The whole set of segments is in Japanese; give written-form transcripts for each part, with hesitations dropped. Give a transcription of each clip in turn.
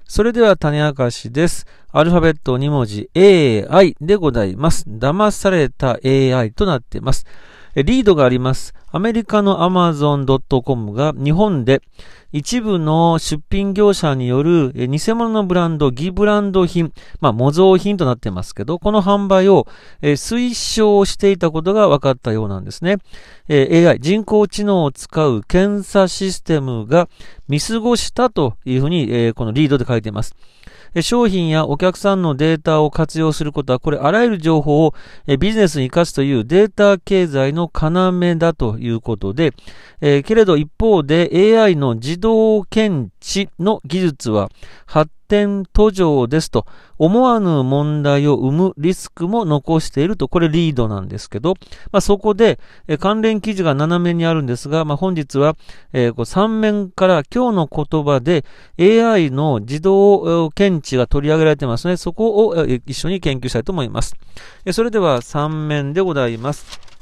それでは種明かしです。アルファベット2文字 AI でございます。騙された AI となっています。リードがあります。アメリカの Amazon.com が日本で一部の出品業者による偽物のブランド、偽ブランド品、模造品となっていますけど、この販売を推奨していたことが分かったようなんですね。AI、人工知能を使う検査システムが見過ごしたというふうにこのリードで書いています。商品やお客さんのデータを活用することは、これあらゆる情報をビジネスに生かすというデータ経済の要だということで、けれど一方で AI の自動検知の技術は発展途上ですと、思わぬ問題を生むリスクも残していると、これリードなんですけど、そこで関連記事が7面にあるんですが、本日は3面から今日の言葉で AI の自動検知が取り上げられていますので、そこを一緒に研究したいと思います。それでは3面でございます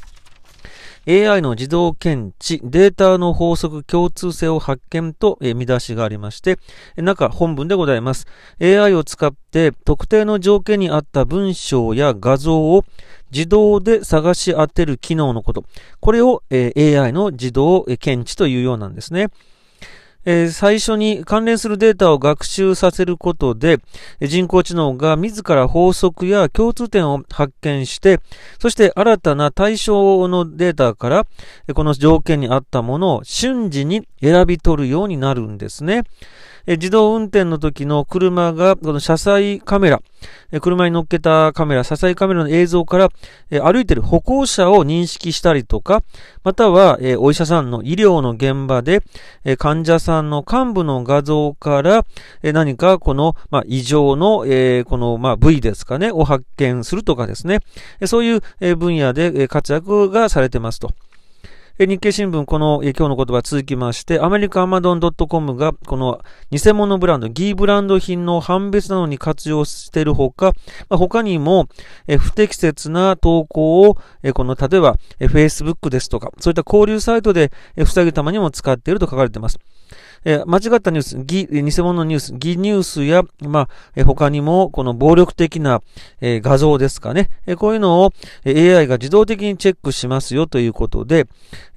。AI の自動検知、データの法則共通性を発見と見出しがありまして、中本文でございます。AI を使って特定の条件に合った文章や画像を自動で探し当てる機能のこと。これを AI の自動検知というようなんですね。最初に関連するデータを学習させることで、人工知能が自ら法則や共通点を発見して、そして新たな対象のデータからこの条件に合ったものを瞬時に選び取るようになるんですね。自動運転の時の車がこの車載カメラ、車に乗っけたカメラ、車載カメラの映像から歩いている歩行者を認識したりとか、またはお医者さんの医療の現場で患者さんの患部の画像から何かこの異常のこの部位ですかねを発見するとかですね、そういう分野で活躍がされてますと。日経新聞、この今日の言葉続きまして、アメリカ Amazon.com がこの偽物ブランド、偽ブランド品の判別などに活用しているほか、他にも不適切な投稿をこの例えば Facebook ですとか、そういった交流サイトで防ぐためにも使っていると書かれています。間違ったニュース、偽物のニュース、偽ニュースや、他にも、この暴力的な、画像ですかね。こういうのを AI が自動的にチェックしますよということで、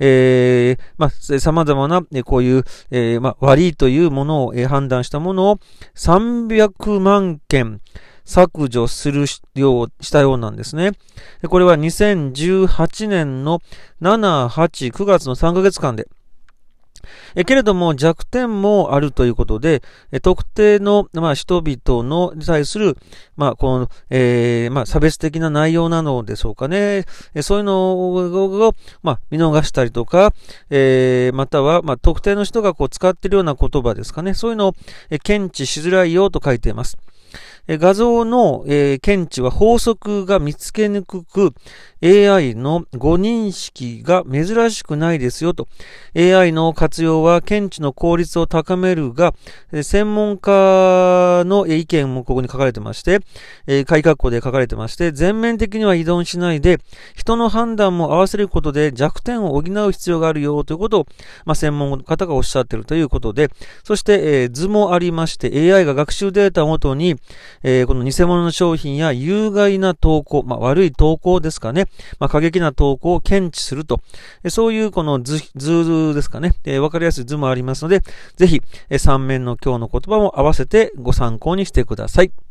様々な、こういう、悪いというものを、判断したものを300万件削除するようしたようなんですね。これは2018年の7、8、9月の3ヶ月間で、けれども弱点もあるということで、特定の、人々のに対する、この、差別的な内容なのでしょうかね。そういうのを、見逃したりとか、または、特定の人が使っているような言葉ですかね。そういうのを検知しづらいよと書いています。画像の、検知は法則が見つけにくく、AI の誤認識が珍しくないですよと。AI の活用は検知の効率を高めるが、専門家の意見もここに書かれてまして、鍵括弧で書かれてまして、全面的には依存しないで、人の判断も合わせることで弱点を補う必要があるよということを、専門家の方がおっしゃっているということで、そして、図もありまして、AI が学習データをもとに、この偽物の商品や有害な投稿、悪い投稿ですかね、過激な投稿を検知すると、そういうこの図ですかね、わかりやすい図もありますので、ぜひ3面の今日の言葉も合わせてご参考にしてください。